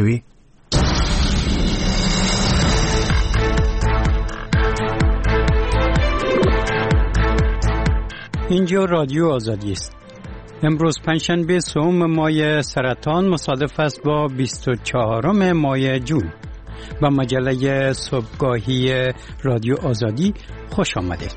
شوی؟ اینجا رادیو آزادی است. امروز پنجشنبه سوم ماه سرطان مصادف است با 24 ماه جون. با مجله صبحگاهی رادیو آزادی خوش آمدید.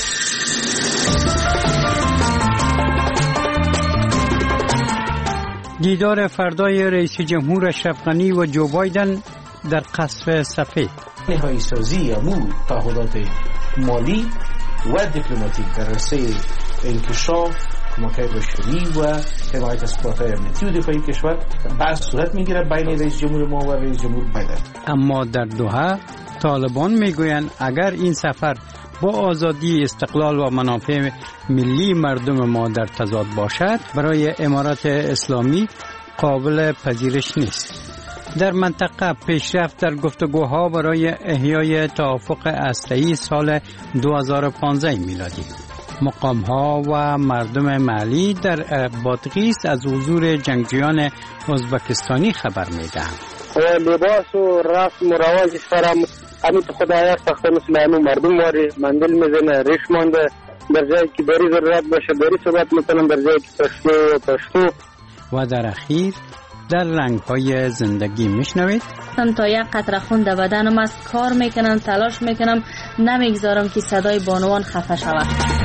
دیدار فردای رئیس جمهور اشرف غنی و جو بایدن در قصر سفید. نهایی سازی امور تعهدات مالی و دیپلماتیک در راسته انکشاف، کمک بشری و حمایت از قوات امنیتی و دفاعی کشور بحث صورت میگیرد بین رئیس جمهور ما و رئیس جمهور بایدن. اما در دوحه طالبان میگویند اگر این سفر با آزادی، استقلال و منافع ملی مردم ما در تضاد باشد، برای امارات اسلامی قابل پذیرش نیست. در منطقه پیشرفت در گفتگوها برای احیای توافق هسته‌ای سال 2015 میلادی. مقام‌ها و مردم محلی در بادغیس از حضور جنگجویان ازبکستانی خبر می‌دهند. لباس و رسم و رواج سرم همین خدایا سخت مثل مردم واری مندل میزنه، ریش مانده، در جایی که داری ضرورت باشه داری صحبت میکنم، در جایی که پشتو. و در اخیر در رنگ‌های زندگی میشنوید. تا یک قطره خون در بدنم است، کار میکنم، تلاش میکنم، نمیگذارم که صدای بانوان خفه شود.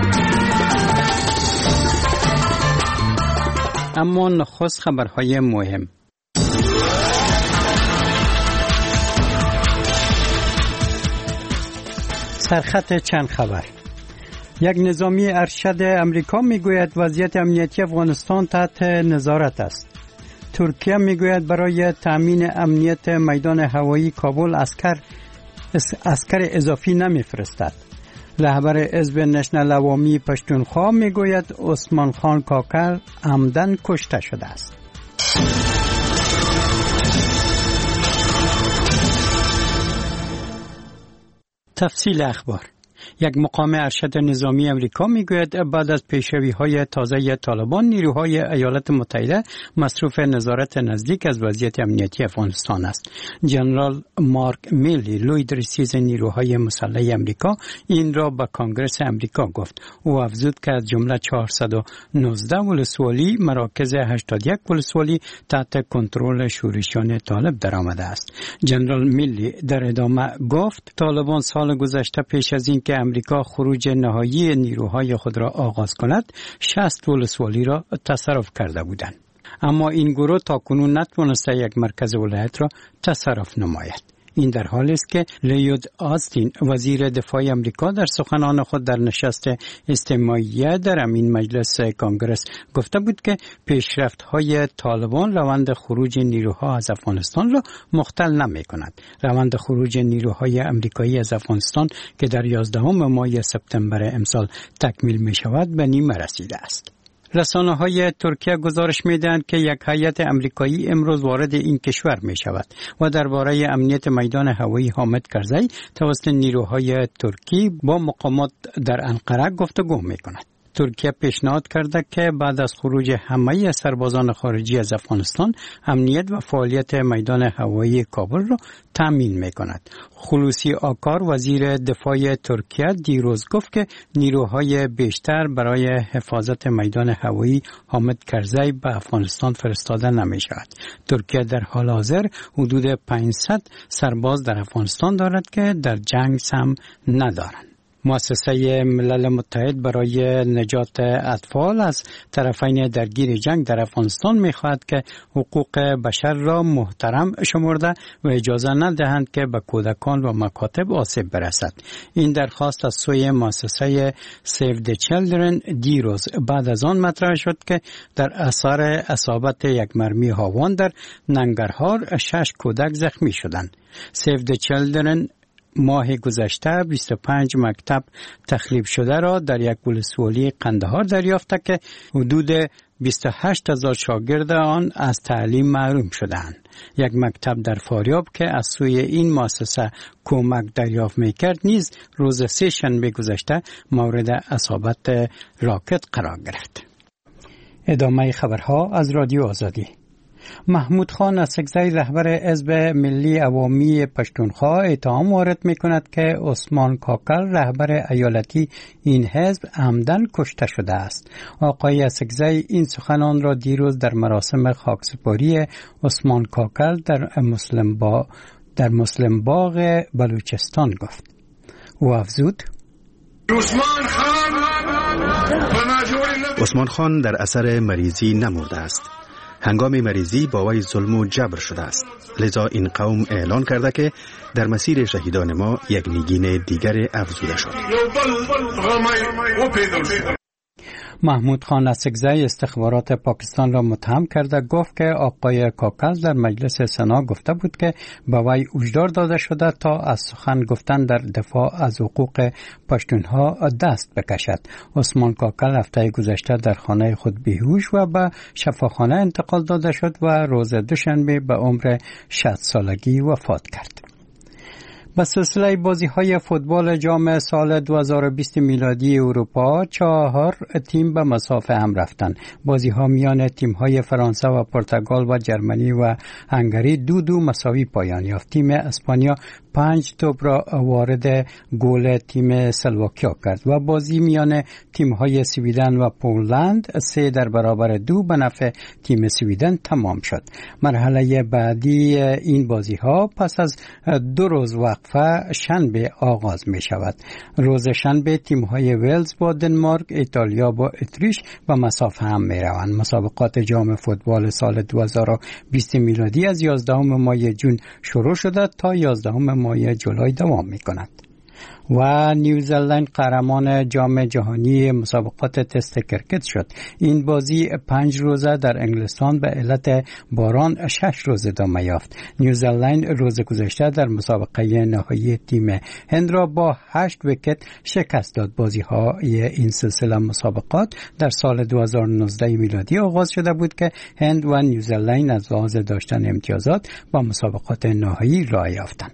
اما نخست خبرهای مهم. سرخط چند خبر. یک نظامی ارشد امریکا میگوید وضعیت امنیتی افغانستان تحت نظارت است. ترکیه میگوید برای تأمین امنیت میدان هوایی کابل عسکر اضافی نمیفرستد. رهبر حزب نشنل عوامی پشتونخوا میگوید عثمان خان کاکر عمدن کشته شده است. تفصیل اخبار. یک مقام ارشد نظامی امریکا میگوید بعد از پیشروی‌های تازه طالبان نیروهای ایالات متحده مصروف نظارت نزدیک از وضعیت امنیتی افغانستان است. جنرال مارک میلی لوی رئیس نیروهای مسلح امریکا این را به کانگرس امریکا گفت. او افزود که از جمله 419 ولسوالی مراکز 81 ولسوالی تحت کنترل شورشیان طالب درآمده است. جنرال میلی در ادامه گفت طالبان سال گذشته پیش از این که امریکا خروج نهایی نیروهای خود را آغاز کند 60 ولسوالی را تصرف کرده بودند، اما این گروه تاکنون نتوانسته یک مرکز ولایت را تصرف نماید. این در حالی است که لیود آستین وزیر دفاع امریکا در سخنان خود در نشست اجتماعی در همین مجلس کانگرس گفته بود که پیشرفت‌های طالبان روند خروج نیروها از افغانستان را مختل نمی‌کند. روند خروج نیروهای امریکایی از افغانستان که در 11 ماه سپتامبر امسال تکمیل می‌شود به نیمه رسیده است. رسانه‌های ترکیه گزارش می‌دهند که یک هیئت آمریکایی امروز وارد این کشور می‌شود و درباره امنیت میدان هوایی حامد کرزی توسط نیروهای ترکی با مقامات در انقره گفتگو می‌کند. ترکیه پیشنهاد کرده که بعد از خروج همه سربازان خارجی از افغانستان امنیت و فعالیت میدان هوایی کابل را تامین می‌کند. خلوصی آکار وزیر دفاع ترکیه دیروز گفت که نیروهای بیشتر برای حفاظت میدان هوایی حامد کرزی به افغانستان فرستاده نمی‌شود. ترکیه در حال حاضر حدود 500 سرباز در افغانستان دارد که در جنگ سهم ندارند. مؤسسه ملل متحد برای نجات اطفال از طرفین درگیر جنگ در افغانستان می‌خواهد که حقوق بشر را محترم شمرده و اجازه ندهند که به کودکان و مکاتب آسیب برسد. این درخواست از سوی مؤسسه Save the Children دیروز بعد از آن مطرح شد که در اثر اصابت یک مرمی هاون در ننگرهار 6 کودک زخمی شدند. Save the Children ماه گذشته 25 مکتب تخریب شده را در یک ولسوالی قندهار دریافته که حدود 28,000 شاگرد آن از تعلیم محروم شدند. یک مکتب در فاریاب که از سوی این مؤسسه کمک دریافت می‌کرد نیز روز 3 شنبه گذشته مورد اصابت راکت قرار گرفت. ادامه خبرها از رادیو آزادی. محمود خان اسکزی رهبر حزب ملی عوامی پشتونخوا اتهام وارد می‌کند که عثمان کاکل رهبر ایالتی این حزب عمداً کشته شده است. آقای اسکزی این سخنان را دیروز در مراسم خاکسپاری عثمان کاکل در مسلم باغ بلوچستان گفت. او افزود: عثمان خان در اثر مریضی نمرده است. هنگام مریضی با وی ظلم و جبر شده است. لذا این قوم اعلان کرده که در مسیر شهیدان ما یک نیگین دیگر افزوده شد. محمود خان اسکزی استخبارات پاکستان را متهم کرده گفت که آقای کاکل در مجلس سنا گفته بود که به وی هشدار داده شده تا از سخن گفتن در دفاع از حقوق پشتونها دست بکشد. عثمان کاکل هفته گذشته در خانه خود بیهوش و به شفاخانه انتقال داده شد و روز دوشنبه به عمر 60 سالگی وفات کرد. به سلسله بازی‌های فوتبال جام سال 2020 میلادی اروپا 4 تیم به مسافه هم رفتند. بازی‌ها میان تیم‌های فرانسه و پرتغال و جرمنی و هنگری 2-2 مساوی پایان یافت. تیم اسپانیا 5 توپ را وارد گل تیم سلواکیا کرد و بازی میان تیم‌های سویدن و پولند 3-2 به نفع تیم سویدن تمام شد. مرحله بعدی این بازی‌ها پس از 2 روز وقفه شنبه آغاز می شود. روز شنبه تیم‌های ولز با دنمارک، ایتالیا با اتریش و مسافه هم می روند. مسابقات جام فوتبال سال 2020 میلادی از 11 ماه جون شروع شده تا 11 ماه جولای دوام می کند. و نیوزلند قهرمان جام جهانی مسابقات تست کرکت شد. این بازی 5 روزه در انگلستان به علت باران 6 روز ادامه یافت. نیوزلند روز گذشته در مسابقه نهایی تیم هند را با 8 ویکت شکست داد. بازی‌های این سلسله مسابقات در سال 2019 میلادی آغاز شده بود که هند و نیوزلند از لحاظ داشتن امتیازات با مسابقات نهایی راه یافتند.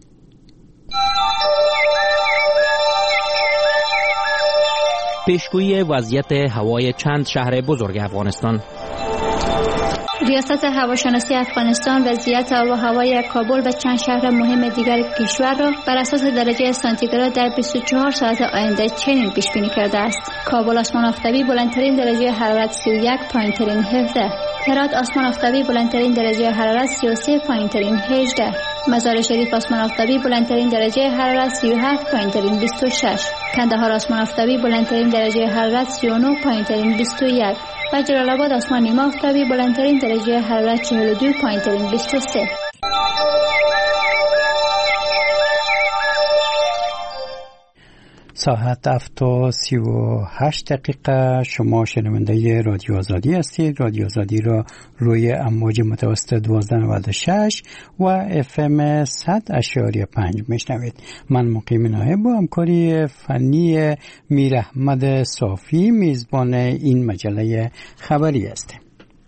پیشگویی وضعیت هوای چند شهر بزرگ افغانستان. ریاست هواشناسی افغانستان وضعیت آب و هوای کابل و چند شهر مهم دیگر کشور را بر اساس درجه سانتیگراد در 24 ساعت آینده چنین پیش بینی کرده است: کابل آسمان آفتابی بلندترین درجه حرارت 31، پایینترین 17. هرات آسمان آفتابی بلندترین درجه حرارت 33، پایینترین 18. مزار شریف آسمان آفتابی بلندترین درجه حرارت 37، پایینترین 26. کندهار آسمان آفتابی بلندترین درجه حرارت 39، پایینترین 21. و جلال آباد آسمان نیمه آفتابی بلندترین درجه حرارت 42، پایینترین 23. ساعت 7:38 شما شنونده رادیو آزادی هستید. رادیو آزادی را روی امواج متوسط 1296 و FM 100.5 میشنوید. من مقیم نایب با همکاری فنی میر احمد صافی میزبان این مجله خبری هستیم.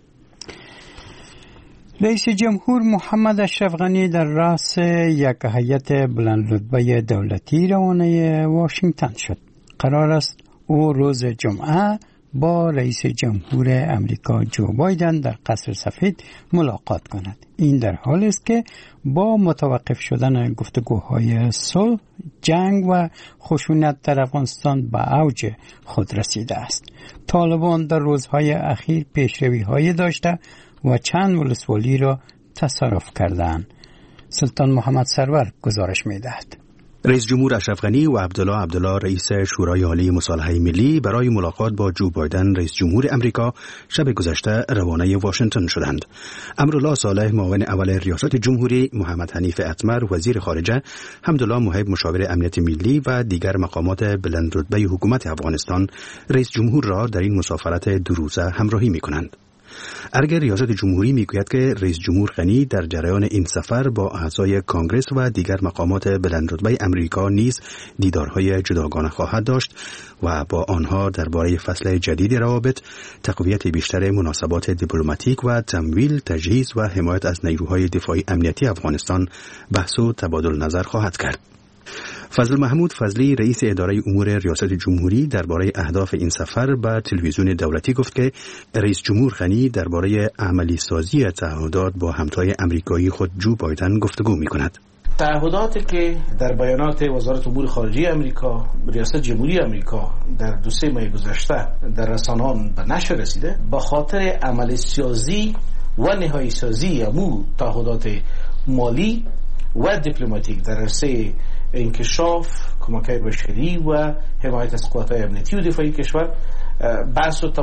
رئیس جمهور محمد اشرف غنی در رأس یک هیئت بلند رتبه دولتی روانه واشنگتن شد. قرار است او روز جمعه با رئیس جمهور امریکا جو بایدن در قصر سفید ملاقات کند. این در حالی است که با متوقف شدن گفتگوهای صلح، جنگ و خشونت در افغانستان به اوج خود رسیده است. طالبان در روزهای اخیر پیشروی‌هایی داشته و چند ولسوالی را تصرف کردند. سلطان محمد سرور گزارش می‌دهد. رئیس جمهور اشرف غنی و عبدالله رئیس شورای عالی مصالحه ملی برای ملاقات با جو بایدن رئیس جمهور امریکا شب گذشته روانه واشنگتن شدند. امرالله صالح معاون اول ریاست جمهوری، محمد حنیف اتمر وزیر خارجه، حمدالله محب مشاور امنیت ملی و دیگر مقامات بلند رتبه حکومت افغانستان رئیس جمهور را در این مسافرت 2 روزه همراهی می‌کنند. ارگ ریاست جمهوری میگوید که رئیس جمهور غنی در جریان این سفر با اعضای کانگرس و دیگر مقامات بلند رتبه امریکا نیز دیدارهای جداگانه خواهد داشت و با آنها درباره فصل جدید روابط، تقویت بیشتر مناسبات دیپلماتیک و تمویل، تجهیز و حمایت از نیروهای دفاعی امنیتی افغانستان بحث و تبادل نظر خواهد کرد. فضل محمود فضلی رئیس اداره امور ریاست جمهوری درباره اهداف این سفر به تلویزیون دولتی گفت که رئیس جمهور غنی درباره عملی سازی تعهدات با همتای آمریکایی خود جو بایدن گفتگو می‌کند. تعهداتی که در بیانات وزارت امور خارجه آمریکا، ریاست جمهوری آمریکا در 2-3 ماه گذشته در رسانه‌ها به نشر رسیده، به خاطر عملی سازی و نهایی سازی امو تعهدات مالی و دیپلماتیک در عرصه انکشاف، کمک بشری و حمایت از قوات‌های امنیتی و دفاعی کشور بحث و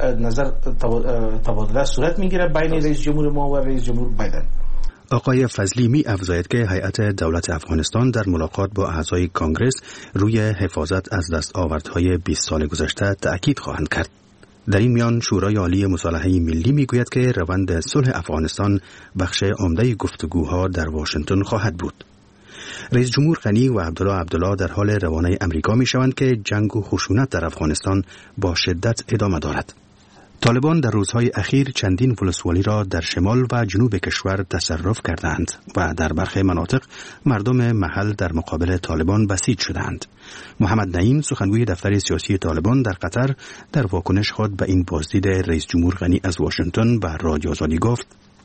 تبادله صورت میگیره بین رئیس جمهور ما و رئیس جمهور بایدن. آقای فضلی می افزاید که هیئت دولت افغانستان در ملاقات با اعضای کانگرس روی حفاظت از دستاوردهای 20 سال گذشته تأکید خواهند کرد. در این میان شورای عالی مصالحه ملی میگوید که روند صلح افغانستان بخش عمده گفتگوها در واشنگتن خواهد بود. رئیس جمهور غنی و عبدالله در حال روانه امریکا میشوند که جنگ و خشونت در افغانستان با شدت ادامه دارد. طالبان در روزهای اخیر چندین ولسوالی را در شمال و جنوب کشور تصرف کردند و در برخی مناطق مردم محل در مقابل طالبان بسیج شدند. محمد نعیم سخنگوی دفتر سیاسی طالبان در قطر در واکنش خود به این بازدید رئیس جمهور غنی از واشنگتن به رادیو آزادی گفت: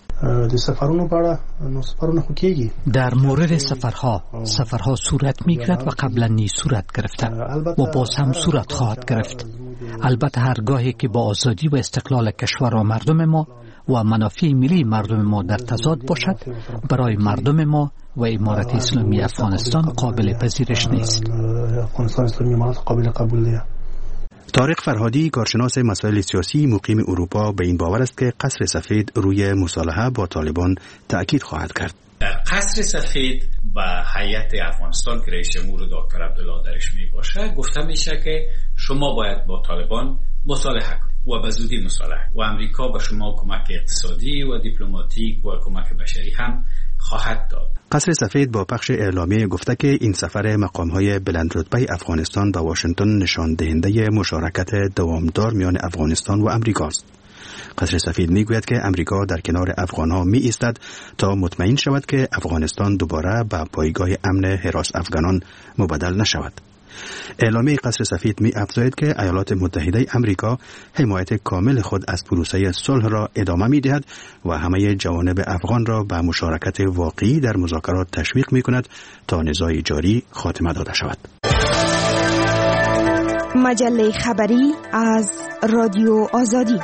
در مورد سفرها صورت میگیرد و قبلا نیز صورت گرفته و باز هم صورت خواهد گرفت. البته هرگاهی که با آزادی و استقلال کشور و مردم ما و منافع ملی مردم ما در تضاد باشد، برای مردم ما و امارت اسلامی افغانستان قابل پذیرش نیست. طارق فرهادی کارشناس مسائل سیاسی مقیم اروپا به این باور است که قصر سفید روی مصالحه با طالبان تأکید خواهد کرد. در قصر سفید با هیئت افغانستان که رئیس جمهور دکتر عبدالله درش می باشه گفته میشه که شما باید با طالبان مصالحه کنید و به زودی مصالحه و امریکا به شما کمک اقتصادی و دیپلماتیک و کمک بشری هم خواهد داد. قصر سفید با پخش اعلامیه گفته که این سفر مقام‌های بلندرتبه افغانستان به واشنگتن نشان دهنده مشارکت دوامدار میان افغانستان و امریکاست. قصر سفید میگوید که امریکا در کنار افغان‌ها می ایستد تا مطمئن شود که افغانستان دوباره به پایگاه امن حراس افغانان مبدل نشود. اعلامیه قصر سفید می افزاید که ایالات متحده امریکا حمایت کامل خود از پروسه صلح را ادامه می دهد و همه جوانب افغان را به مشارکت واقعی در مذاکرات تشویق می کند تا نزاع جاری خاتمه داده شود. مجله خبری از رادیو آزادی.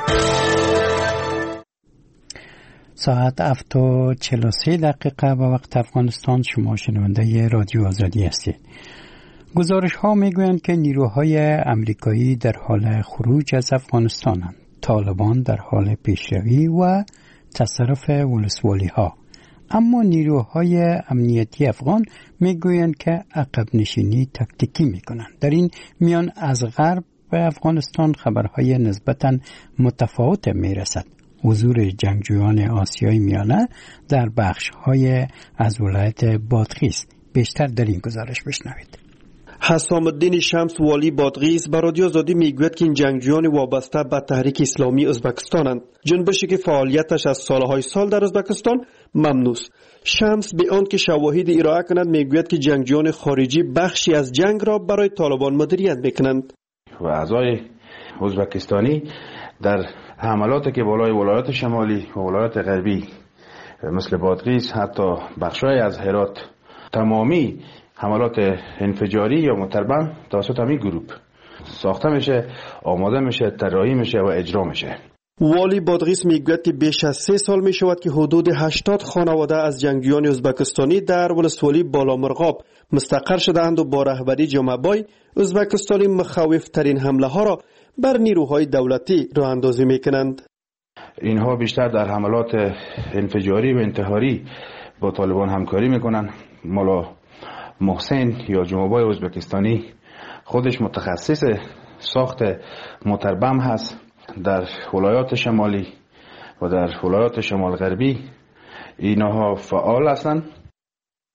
ساعت 7:43 به وقت افغانستان. شما شنونده رادیو آزادی هستید. گزارش ها میگویند که نیروهای امریکایی در حال خروج از افغانستانند. طالبان در حال پیشروی و تصرف ولسوالی ها. اما نیروهای امنیتی افغان میگویند که عقب نشینی تاکتیکی میکنند. در این میان از غرب به افغانستان خبرهای نسبتاً متفاوت میرسد. حضور جنگجویان آسیای میانه در بخش‌های از ولایت بادغیس. بیشتر در این گزارش بشنوید. حسام الدین شمس والی بادغیس به رادیو آزادی میگوید که این جنگجویان وابسته به تحریک اسلامی ازبکستانند. جنبشی که فعالیتش از سالهای سال در ازبکستان ممنوع است. شمس به آن که شواهد ارائه کند میگوید که جنگجویان خارجی بخشی از جنگ را برای طالبان مدیریت میکنند. و اعضای ازبکستانی در حملاتی که بالای ولایات شمالی و ولایات غربی مثل بادغیس، حتی بخشای از هرات، تمامی حملات انفجاری یا متربم توسط همین گروه ساخته میشه، آماده میشه، طراحی میشه و اجرا میشه. والی بادغیس میگوید که بیش از 3 سال میشود که حدود 80 خانواده از جنگجویان ازبکستانی در ولسوالی بالامرغاب مستقر شدند و با رهبری جمعبای ازبکستانی مخوف ترین حمله ها را بر نیروهای دولتی راه اندازی میکنند. اینها بیشتر در حملات انفجاری و انتحاری با طالبان همکاری میکنند. مولا محسن یا جمعبای ازبکستانی خودش متخصص ساخت متربم هست. در ولایات شمالی و در ولایات شمال غربی اینها فعال هستند.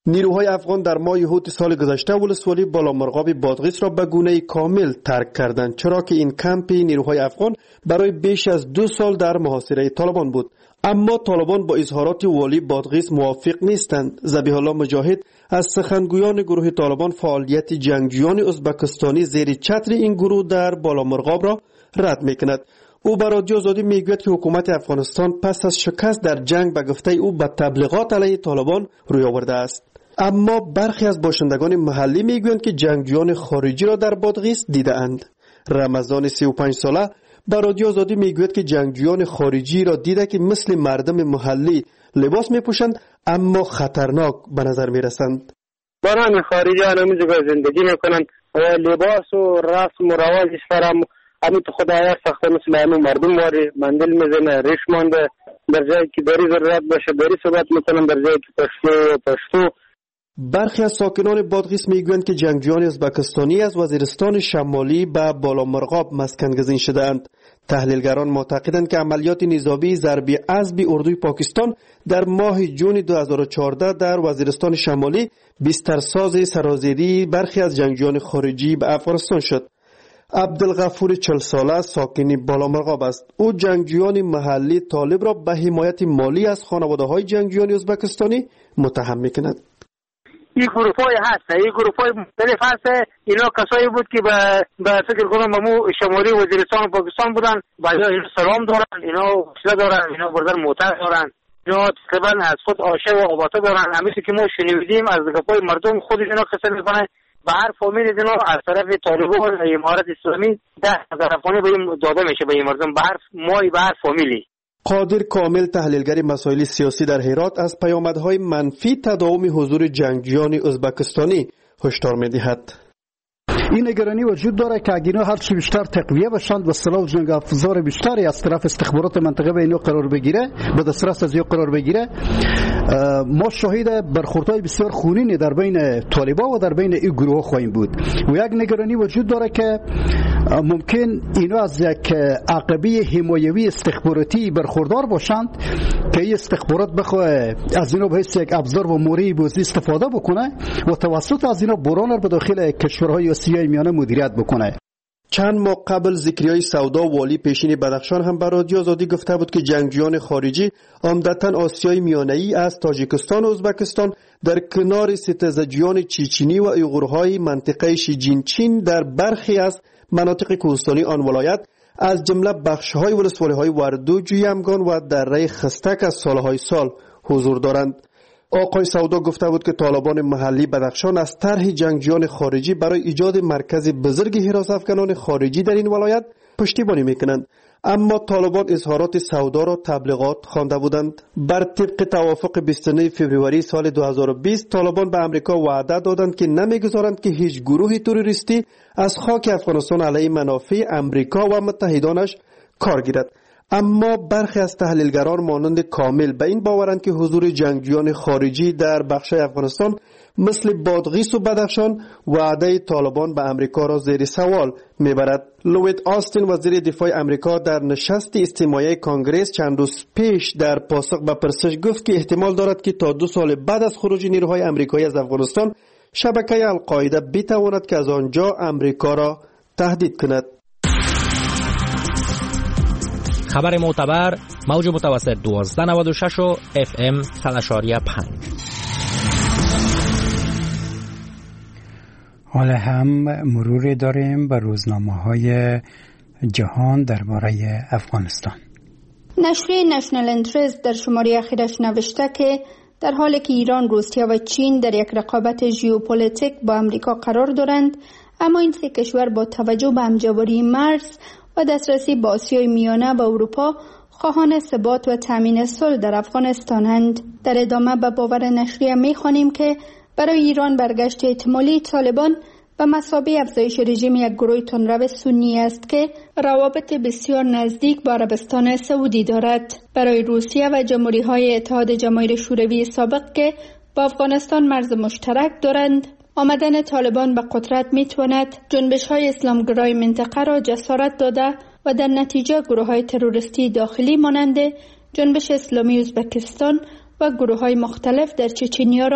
نیروهای افغان در ماه هوت سال گذشته ولسوالی بالامرغاب بادغیس را به گونه کامل ترک کردند، چرا که این کمپ نیروهای افغان برای بیش از 2 سال در محاصره طالبان بود. اما طالبان با اظهارات والی بادغیس موافق نیستند. ذبیح الله مجاهد از سخنگویان گروه طالبان فعالیت جنگجویان ازبکستانی زیر چتر این گروه در بالامرغاب را رد میکند. او بر رادیو آزادی میگوید که حکومت افغانستان پس از شکست در جنگ به گفته او به تبلیغات علیه طالبان روی آورده است. اما برخی از باشندگان محلی میگویند که جنگجویان خارجی را در بادغیس دیده اند. رمضان 35 ساله بر رادیو آزادی میگوید که جنگجویان خارجی را دیده که مثل مردم محلی لباس میپوشند اما خطرناک به نظر میرسند. برای خارجیان همینجا زندگی میکنن و لباس و رسم و رواجش فرام همین تو خدایا ساخته مثل همین مردم واری مندل میزنه ریش مانده، در جایی که داری ضرورت باشه داری صحبت میکنن، در جایی که پشتو. برخی از ساکنان بادغیس میگویند که جنگجویان ازبکستانی از وزیرستان شمالی به بالامرغاب مسکن گزین شده‌اند. تحلیلگران معتقدند که عملیات نظامی ضربی عصبی اردوی پاکستان در ماه جون 2014 در وزیرستان شمالی بسترساز سرازیری برخی از جنگجویان خارجی به افغانستان شد. عبدالغفور 40 ساله ساکن بالامرغاب است. او جنگجویان محلی طالب را به حمایت مالی از خانواده‌های جنگجویان ازبکستانی متهم می‌کند. این گروه‌های هست، این گروه‌های مختلف هست. اینا کسایی بود که به فکر کنم مو شمالی وزیرستان پاکستان بودن، بعدا اینا سلام دارن، اینا وسیله دارن، اینا بردن موتر دارن، اینا تقریبا از خود آشه و آباته دارن. همیشه که ما شنیدیم از گپای مردم خودش اینا قصه میکنه به هر فامیل اینا از طرف طالبان و امارت اسلامی 10,000 افغانی به این داده میشه به این مردم، به هر ماهی به هر فامیلی. قادر کامل تحلیلگر مسائل سیاسی در هرات از پیامدهای منفی تداوم حضور جنگجویان ازبکستانی هشدار می‌دهد. این نگرانی وجود داره که اگه اینا هر چی بیشتر تقویه بشند و سلاح جنگ افزار بیشتری از طرف استخبارات منطقه به اینا قرار بگیره، به دسترس از اینا قرار بگیره، ما شاهد برخوردهای بسیار خونینی در بین طالبان و در بین این گروه خواهیم بود. و یک نگرانی وجود داره که ممکن اینا از یک عقبه حمایوی استخباراتی برخوردار باشند که این استخبارات بخواه از اینا به حیث یک ابزار و موری بازی استفاده بکنه و توسط از اینا بران به داخل کشورهای آسیای میانه مدیریت بکنه. چند ماه قبل ذکریای سودا والی پیشین بدخشان هم بر رادیو آزادی گفته بود که جنگجویان خارجی عمدتاً آسیای میانه‌ای از تاجیکستان و ازبکستان در کنار ستیزجویان چیچینی و ایغورهای منطقه شیجینچین در برخی از مناطق کوهستانی آن ولایت از جمله بخش‌های ولسوالی‌های وردو، جویمگان و دره خستک از سالهای سال حضور دارند. آقای سودا گفته بود که طالبان محلی بدخشان از طرح جنگجویان خارجی برای ایجاد مرکز بزرگ حراس افغانان خارجی در این ولایت پشتیبانی میکنند. اما طالبان اظهارات سودا را تبلیغات خوانده بودند. بر طبق توافق 29 فوریه سال 2020 طالبان به امریکا وعده دادند که نمیگذارند که هیچ گروه تروریستی از خاک افغانستان علیه منافع امریکا و متحدانش کار گیرد. اما برخی از تحلیلگران مانند کامل به این باورند که حضور جنگجویان خارجی در بخش‌های افغانستان مثل بادغیس و بدخشان وعده طالبان به امریکا را زیر سوال میبرد. لوید آستین وزیر دفاع امریکا در نشست اجتماعی کانگرس چند روز پیش در پاسخ به پرسش گفت که احتمال دارد که تا 2 سال بعد از خروج نیروهای امریکایی از افغانستان شبکه القاعده بتواند که از آنجا امریکا را تهدید کند. خبر معتبر موج متوسط 1296 و FM 100.5. حالا هم مروری داریم به روزنامه‌های جهان درباره افغانستان. نشریه نشنال انترست در شماره اخیرش نوشته که در حالی که ایران، روسیه و چین در یک رقابت ژئوپلیتیک با امریکا قرار دارند، اما این سه کشور با توجه به همجواری مرز و دسترسی به آسیای میانه و اروپا خواهان ثبات و تامین صلح در افغانستانند. در ادامه به باور نشریه می‌خوانیم که برای ایران برگشت احتمالی طالبان به مثابه افزایش رژیم یک گروه تندرو سنی است که روابط بسیار نزدیک با عربستان سعودی دارد. برای روسیه و جمهوری‌های اتحاد جماهیر شوروی سابق که با افغانستان مرز مشترک دارند، آمدن طالبان به قدرت میتواند جنبش‌های اسلامگرای منطقه را جسارت داده و در نتیجه گروه‌های تروریستی داخلی مانند جنبش اسلامی ازبکستان و گروه‌های مختلف در چچنیا را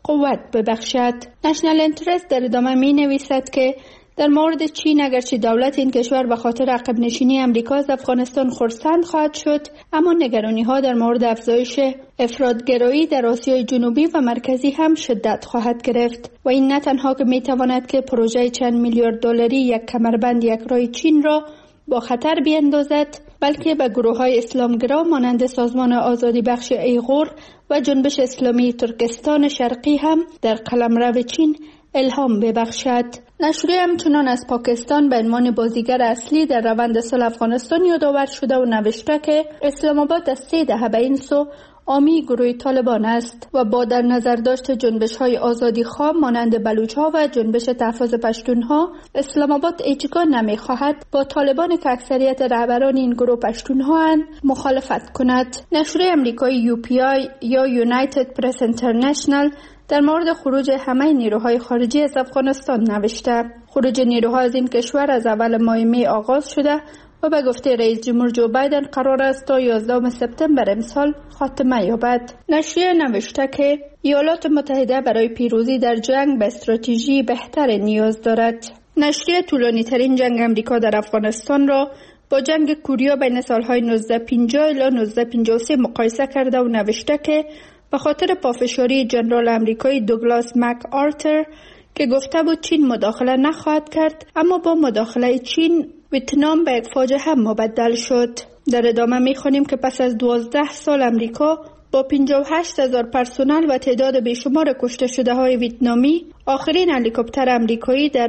قوت ببخشد. نشنل انترست در ادامه می نویسد که در مورد چین اگرچه دولت این کشور به خاطر عقب نشینی امریکا از افغانستان خرسند خواهد شد، اما نگرانی ها در مورد افزایش افراطگرایی در آسیای جنوبی و مرکزی هم شدت خواهد گرفت و این نه تنها که می تواند که پروژه چند میلیارد دلاری یک کمربند یک راه چین را با خطر بیندازد، بلکه به گروه های اسلامگرا مانند سازمان آزادی بخش ایغور و جنبش اسلامی ترکستان شرقی هم در قلمرو چین الهام ببخشد. نشریه همچنان از پاکستان به عنوان بازیگر اصلی در روند صلح افغانستان یادآور شده و نوشته که اسلام آباد از 3 دهه به این سو حامی گروه طالبان است و با در نظر داشت جنبش‌های آزادی خواه مانند بلوچ‌ها و جنبش تحفظ پشتون‌ها، اسلام آباد هیچگاه نمی‌خواهد با طالبان که اکثریت رهبران این گروه پشتون‌ها مخالفت کند. نشریه آمریکایی UPI یا United Press International در مورد خروج همه نیروهای خارجی از افغانستان نوشته: خروج نیروها از این کشور از اول ماه می آغاز شده و به گفته رئیس جمهور جو بایدن قرار است تا 11 سپتامبر امسال خاتمه یابد. نشریه نوشته که ایالات متحده برای پیروزی در جنگ به استراتژی بهتر نیاز دارد. نشریه طولانی ترین جنگ امریکا در افغانستان را با جنگ کوریا بین سالهای 1950 الی 1953 مقایسه کرده و نوشته که به خاطر پافشاری جنرال امریکایی دوگلاس مک آرتر که گفته بود چین مداخله نخواهد کرد، اما با مداخله چین ویتنام به یک فاجعه مبدل شد. در ادامه می‌خوانیم که پس از 12 سال امریکا با 58,000 پرسنل و تعداد بیشمار کشته شده های ویتنامی، آخرین هلیکوپتر امریکایی در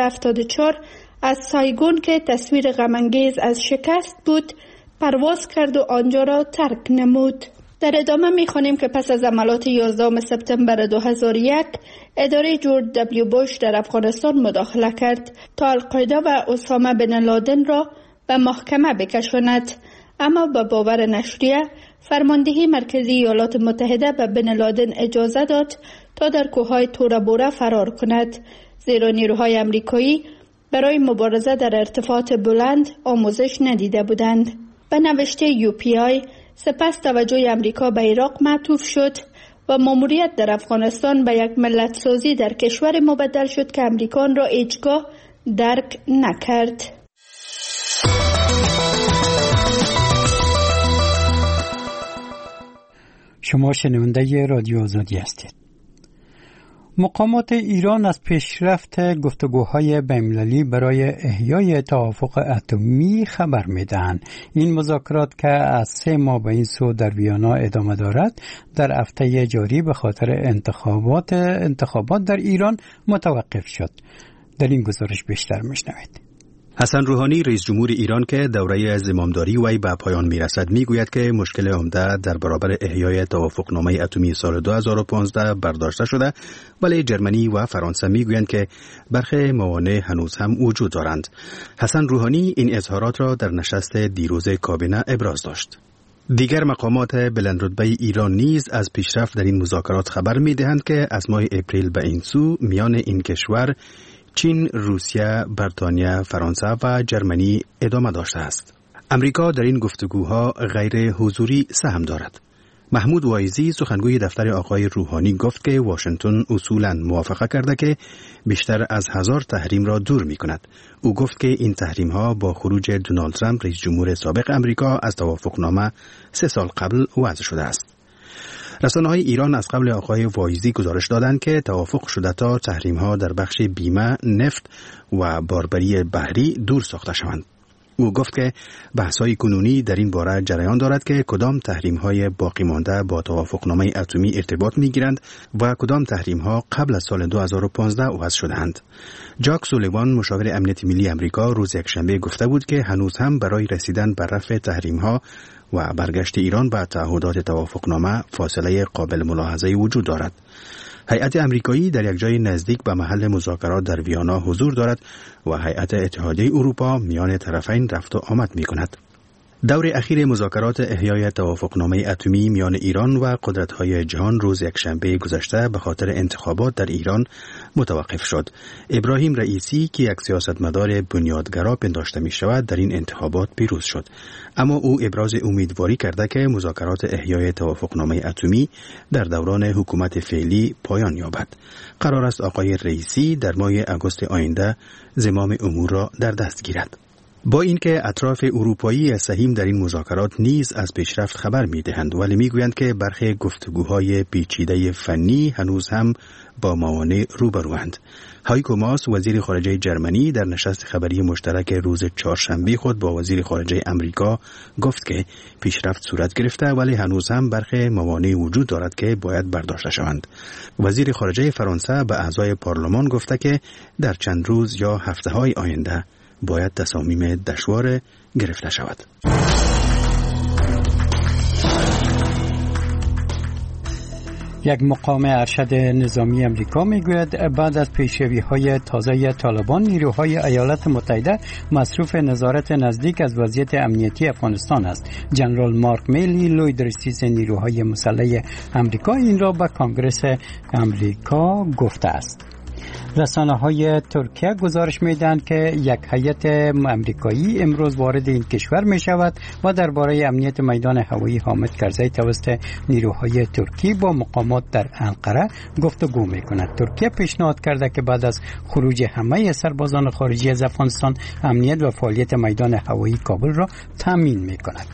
1974 از سایگون که تصویر غم‌انگیز از شکست بود پرواز کرد و آنجا را ترک نمود. در ادامه می‌خوانیم که پس از عملیات 11 سپتامبر 2001 اداره جورج دبلیو بوش در افغانستان مداخله کرد تا القاعده و اسامه بن لادن را به محکمه بکشاند، اما به باور نشریه فرماندهی مرکزی ایالات متحده به بن لادن اجازه داد تا در کوههای تورا بورا فرار کند، زیرا نیروهای امریکایی برای مبارزه در ارتفاعات بلند آموزش ندیده بودند. به نوشته UPI سپس توجه امریکا به عراق معطوف شد و ماموریت در افغانستان به یک ملت سازی در کشور مبدل شد که امریکا را هیچگاه درک نکرد. شما شنونده رادیو آزادی هستید. مقامات ایران از پیشرفت گفتگوهای بین‌المللی برای احیای توافق اتمی خبر می‌دهند. این مذاکرات که از 3 ماه به این سو در ویانا ادامه دارد، در هفته جاری به خاطر انتخابات در ایران متوقف شد. در این گزارش بیشتر می‌شنوید. حسن روحانی رئیس جمهور ایران که دوره زمامداری وی به پایان میرسد میگوید که مشکل عمده در برابر احیای توافقنامه اتمی سال 2015 برداشته شده، ولی جرمنی و فرانسه میگویند که برخی موانع هنوز هم وجود دارند. حسن روحانی این اظهارات را در نشست دیروز کابینه ابراز داشت. دیگر مقامات بلندرتبه ایران نیز از پیشرفت در این مذاکرات خبر میدهند که از ماه اپریل به این سو میان این کشور چین، روسیه، بریتانیا، فرانسه و جرمنی ادامه داشته است. امریکا در این گفتگوها غیر حضوری سهم دارد. محمود وایزی سخنگوی دفتر آقای روحانی گفت که واشنگتن اصولاً موافقه کرده که بیشتر از 1000 تحریم را دور می کند. او گفت که این تحریم ها با خروج دونالد ترامپ رئیس جمهور سابق امریکا از توافقنامه 3 سال قبل وضع شده است. رسانه‌های ایران از قبل آقای وایزی گزارش دادند که توافق شده تا تحریم‌ها در بخش بیمه، نفت و باربری بحری دور ساخته شوند. او گفت که بحث‌های کنونی در این باره جریان دارد که کدام تحریم‌های باقی مانده با توافقنامه اتمی ارتباط می‌گیرند و کدام تحریم‌ها قبل از سال 2015 وضع شده‌اند. جاک سولیوان مشاور امنیت ملی آمریکا روز یکشنبه گفته بود که هنوز هم برای رسیدن به رفع تحریم‌ها و برگشت ایران به تعهدات توافقنامه فاصله قابل ملاحظه‌ای وجود دارد. هیئت امریکایی در یک جای نزدیک به محل مذاکرات در ویانا حضور دارد و هیئت اتحادیه اروپا میان طرفین رفت و آمد می‌کند. دور اخیر مذاکرات احیای توافقنامه اتمی میان ایران و قدرت‌های جهان روز یکشنبه گذشته به خاطر انتخابات در ایران متوقف شد. ابراهیم رئیسی که یک سیاستمدار بنیادگرا پنداشته می‌شود در این انتخابات پیروز شد، اما او ابراز امیدواری کرده که مذاکرات احیای توافقنامه اتمی در دوران حکومت فعلی پایان یابد. قرار است آقای رئیسی در ماه آگوست آینده زمام امور را در دست گیرد. با اینکه اطراف اروپایی سهیم در این مذاکرات نیز از پیشرفت خبر می‌دهند، ولی می‌گویند که برخی گفتگوهای پیچیده فنی هنوز هم با موانع روبروند. هایکو ماس وزیر خارجه جرمنی در نشست خبری مشترک روز چهارشنبه خود با وزیر خارجه امریکا گفت که پیشرفت صورت گرفته ولی هنوز هم برخی موانع وجود دارد که باید برداشته شوند. وزیر خارجه فرانسه به اعضای پارلمان گفته که در چند روز یا هفته‌های آینده باید تصامیم دشوار گرفته شود. یک مقام ارشد نظامی امریکا میگوید بعد از پیشروی‌های تازه طالبان نیروهای ایالات متحده مصروف نظارت نزدیک از وضعیت امنیتی افغانستان است. جنرال مارک میلی لوی رئیس نیروهای مسلح امریکا این را به کانگرس امریکا گفته است. رسانه‌های ترکیه گزارش می‌دهند که یک هیئت امریکایی امروز وارد این کشور می‌شود و درباره امنیت میدان هوایی حامد کرزی توسط نیروهای ترکی با مقامات در انقره گفتگو می‌کند. ترکیه پیشنهاد کرده که بعد از خروج همه سربازان خارجی از افغانستان امنیت و فعالیت میدان هوایی کابل را تامین می‌کند.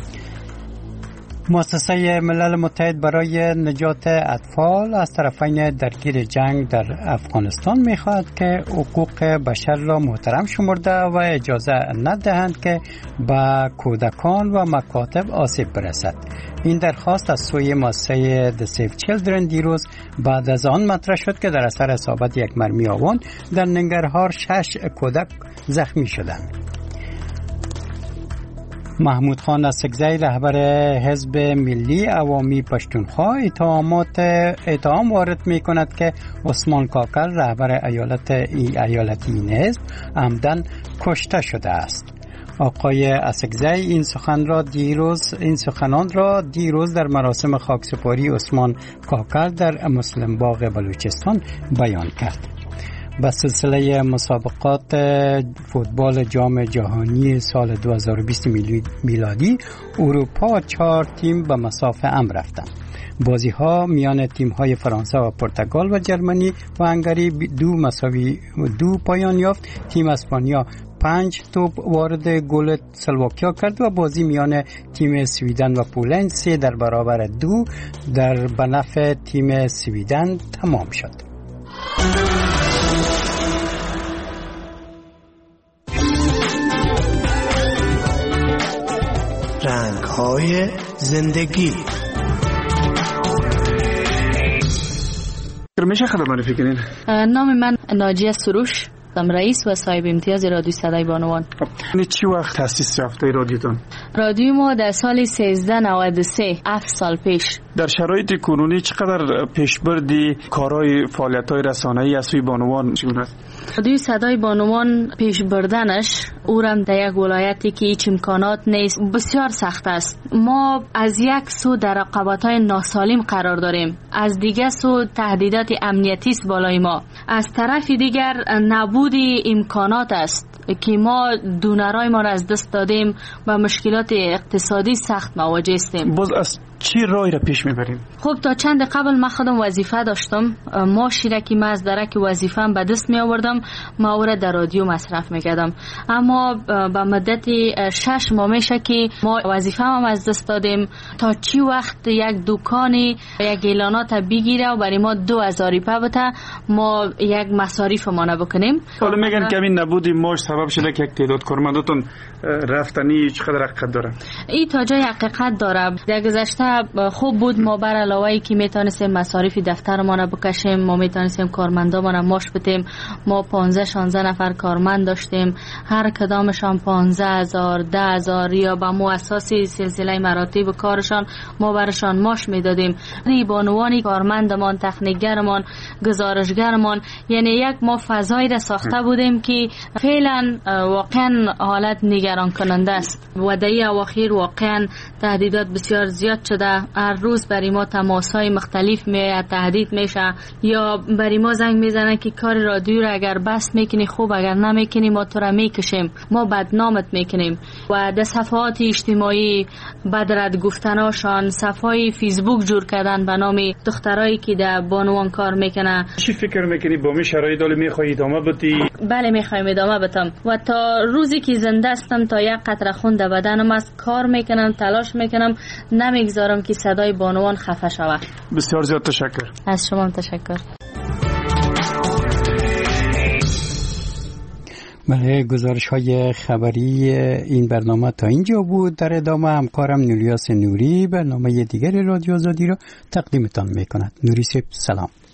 مؤسسه ملل متحد برای نجات اطفال از طرفین درگیر جنگ در افغانستان می‌خواهد که حقوق بشر را محترم شمرده و اجازه ندهند که به کودکان و مکاتب آسیب برسد. این درخواست از سوی مؤسسه The Save Children دیروز بعد از آن مطرح شد که در اثر اصابت یک مرمی آوان در ننگرهار 6 کودک زخمی شدند. محمود خان اسکزی رهبر حزب ملی عوامی پشتونخوا اتهام وارد می کند که عثمان کاکر رهبر ایالتی این حزب عمدن کشته شده است. آقای اسکزی این سخنان را دیروز در مراسم خاکسپاری عثمان کاکر در مسلم باغ بلوچستان بیان کرد. به سلسله مسابقات فوتبال جام جهانی سال 2020 میلادی اروپا 4 تیم به مسافه ام رفتند. بازی ها میان تیم های فرانسه و پرتغال و جرمنی و هنگری 2-2 پایان یافت. تیم اسپانیا 5 توپ وارد گل سلواکیا کرد و بازی میان تیم سویدن و پولند 3-2 در به نفع تیم سویدن تمام شد. رنگ‌های زندگی. میشه خبر معرفی کنین؟ نام من ناجیه سروش، رئیس و صاحب امتیاز رادیو صدای بانوان. چی وقت تأسیس یافته رادیوتون؟ رادیو ما در سال 1393 7 سال پیش. در شرایط کنونی چقدر پیشبردی کارهای فعالیت‌های رسانه‌ای از سوی بانوان چگونه است؟ رادیو صدای بانوان پیش بردنش اورم در یک ولایتی که هیچ امکانات نیست بسیار سخت است. ما از یک سو در رقابت‌های ناسالم قرار داریم، از دیگر سو تهدیدات امنیتی است بالای ما، از طرف دیگر نبود امکانات است که ما دونرای ما را از دست دادیم و مشکلات اقتصادی سخت مواجه هستیم. باز از چی راهی را پیش میبریم؟ خب تا چند قبل من خودم وظیفه داشتم، ماشی را که من از درک وظیفه‌ام به دست می آوردم ما او را در رادیو مصرف میکردم، اما به مدت 6 ماه میشه که ما وظیفه‌ام از دست دادیم. تا چی وقت یک دکانی یک اعلانات بگیره و برای ما 2000 روپیه بده ما یک مصاریف ما بکنیم؟ حالا میگن که این نبودی ماش سبب شده که یک تعداد کارمنداتون رفتنی چقدر حقیقت داره؟ این تا جای حقیقت داره. در گذشته بسیار خوب بود. ما بر علاوه ای که میتونستیم مصارف دفترمان بکشیم، ما میتونستیم کارمندامون ماش بدیم. ما 15-16 نفر کارمند داشتیم، هر کدامشان 15,000 10,000 یا با مؤسساتی سلسله مراتب کارشان ما برشان ماش میدادیم. بانوانی کارمندمان، تکنیکگرمان، گزارشگرمان، یعنی یک ما فضایی را ساخته بودیم که فعلا واقعا حالت نگران کننده است و در اواخر واقعا تهدیدات بسیار زیاد شده. هر روز برای ما تماس‌های مختلف تهدید میشه یا برای ما زنگ میزنن که کار رادیو را اگر بس میکنی خوب، اگر نمیکنی ما تو را میکشیم، ما بدنامت میکنیم. و در صفحات اجتماعی بدرد گفتناشان، صفحه فیسبوک جور کردن به نام دخترایی که در بانوان کار میکنه. چی فکر میکنی با می شرایط دالی میخوای ادامه بدی؟ بله میخوایم ادامه بدم و تا روزی که زنده هستم تا یک قطره خون در بدنم است کار میکنم، تلاش میکنم، نمیگذارم که صدای بانوان خفه شود. بسیار زیاد تشکر. از شما تشکر. بله، گزارش های خبری این برنامه تا اینجا بود. در ادامه همکارم نوریاس نوری برنامه دیگر رادیو آزادی را تقدیمتان میکند. نوری سلام.